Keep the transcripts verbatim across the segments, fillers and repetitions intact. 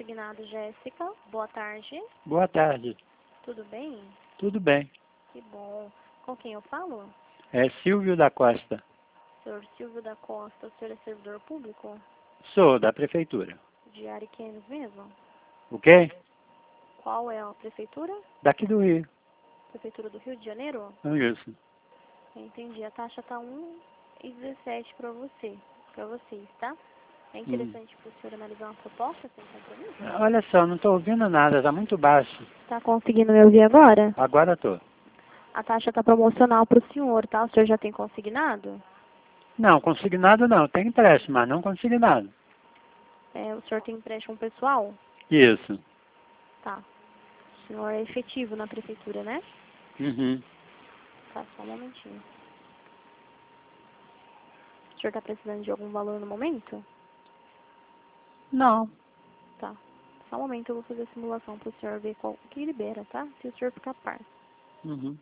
consignado, Jéssica. Boa tarde. Boa tarde. Tudo bem? Tudo bem. Que bom. Com quem eu falo? É Silvio da Costa. Senhor Silvio da Costa, o senhor é servidor público? Sou, da prefeitura. De Ariquemes mesmo? O quê? Qual é a prefeitura? Daqui do Rio. Prefeitura do Rio de Janeiro? É isso. Entendi. A taxa tá um e dezessete para você, para vocês, tá? É Hum. interessante para o senhor analisar uma proposta sem compromisso? Olha só, não estou ouvindo nada, está muito baixo. Tá conseguindo me ouvir agora? Agora estou. A taxa tá promocional para o senhor, tá? O senhor já tem consignado? Não, consignado não. Tem empréstimo, mas não consignado. É, o senhor tem empréstimo pessoal? Isso. Tá. O senhor é efetivo na prefeitura, né? Uhum. Tá, só um momentinho. O senhor tá precisando de algum valor no momento? Não. Tá. Só um momento, eu vou fazer a simulação para o senhor ver qual que libera, tá? Se o senhor ficar par. Uhum.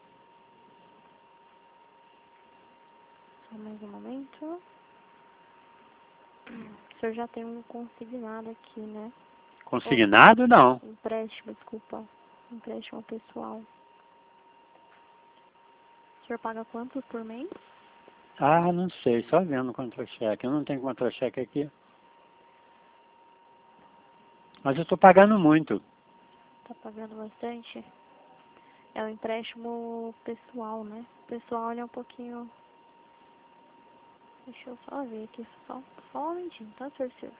Só mais um momento. O senhor já tem um consignado aqui, né? Consignado não. Oh, empréstimo, desculpa. Empréstimo pessoal. O senhor paga quanto por mês? Ah, não sei, só vendo contra-cheque. Eu não tenho contra-cheque aqui. Mas eu estou pagando muito. Tá pagando bastante? É um empréstimo pessoal, né? O pessoal é um pouquinho... Deixa eu só ver aqui, só, só um momentinho, tá, senhor Silvio?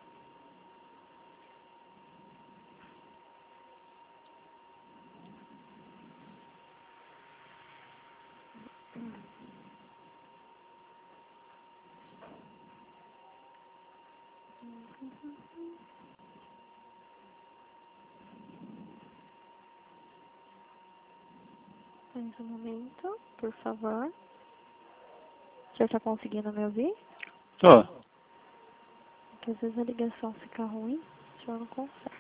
Mais um momento, por favor. O senhor tá conseguindo me ouvir? Tô. Porque às vezes a ligação fica ruim, o senhor não consegue.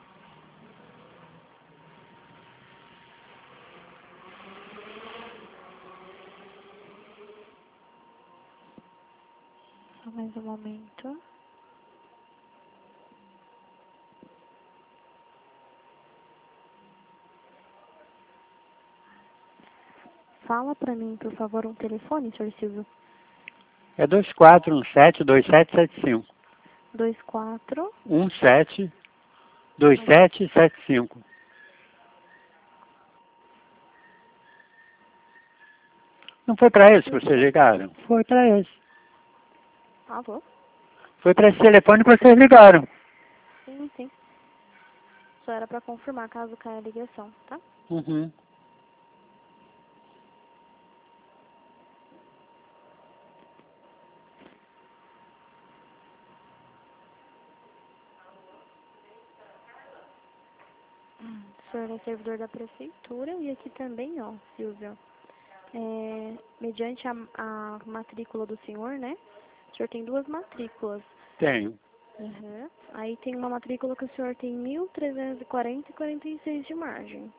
Só mais um momento. Fala pra mim, por favor, um telefone, senhor Silvio. É dois quatro um sete dois sete sete cinco. dois quatro um sete dois sete sete cinco. Não foi para esse que vocês ligaram? Foi para esse. Alô? Foi para esse telefone que vocês ligaram. Sim, sim. Só era pra confirmar caso caia a ligação, tá? Uhum. O senhor é servidor da prefeitura e aqui também, ó, Silvio. É, mediante a, a matrícula do senhor, né? O senhor tem duas matrículas. Tenho. Uhum. Aí tem uma matrícula que o senhor tem mil trezentos e quarenta e quarenta e seis de margem.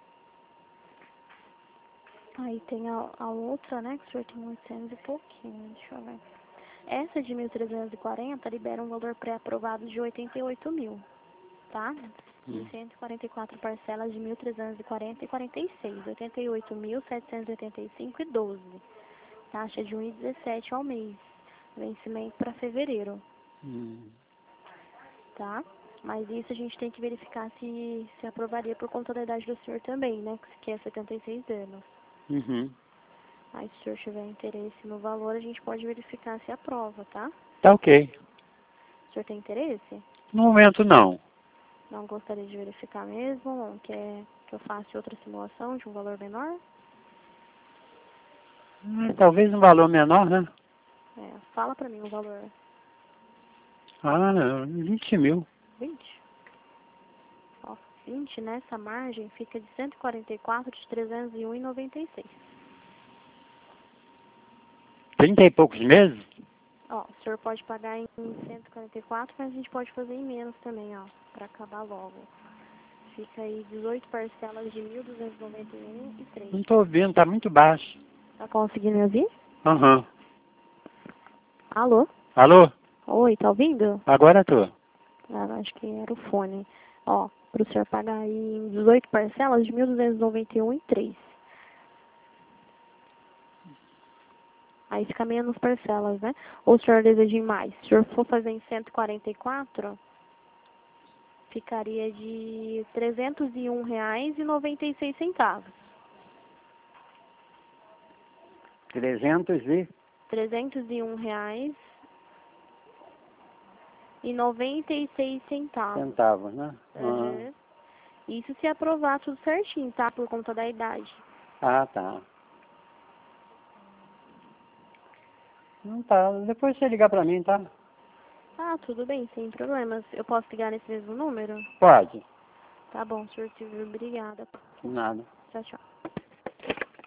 Aí tem a, a outra, né, que o senhor tem oitocentos e pouquinho, deixa eu ver. Essa de mil trezentos e quarenta libera um valor pré-aprovado de oitenta e oito mil, tá? Em Hum. cento e quarenta e quatro parcelas de mil trezentos e quarenta e quarenta e seis, oitenta e oito mil setecentos e oitenta e cinco e doze. Taxa de um e dezessete ao mês. Vencimento para fevereiro, Hum. tá? Mas isso a gente tem que verificar se, se aprovaria por conta da idade do senhor também, né? Que é setenta e seis anos. Uhum. Aí se o senhor tiver interesse no valor, a gente pode verificar se aprova, tá? Tá ok. O senhor tem interesse? No momento não. Não gostaria de verificar mesmo? Ou quer que eu faça outra simulação de um valor menor? Hum, Talvez um valor menor, né? É, fala pra mim o valor. Ah, vinte mil. vinte? Ó, vinte nessa margem fica de cento e quarenta e quatro de trezentos e um e noventa e seis. Trinta e poucos meses? Ó, o senhor pode pagar em cento e quarenta e quatro, mas a gente pode fazer em menos também, ó, pra acabar logo. Fica aí dezoito parcelas de mil duzentos e noventa e um e três. Não tô ouvindo, tá muito baixo. Tá conseguindo me ouvir? Aham. Alô? Alô? Oi, tá ouvindo? Agora tô. Ah, acho que era o fone. Ó, para o senhor pagar aí em dezoito parcelas de mil duzentos e noventa e um em três. Aí fica menos parcelas, né? Ou o senhor deseja em mais? Se o senhor for fazer em cento e quarenta e quatro, ficaria de trezentos e um reais e noventa e seis centavos. trezentos e trezentos e um reais e noventa e seis centavos. centavos, né? Uhum. Isso se aprovar tudo certinho, tá? Por conta da idade. Ah, tá. Não tá. Depois você ligar pra mim, tá? Ah, tudo bem, sem problemas. Eu posso ligar nesse mesmo número? Pode. Tá bom, senhor Silvio. Obrigada. Nada. Tchau, tchau.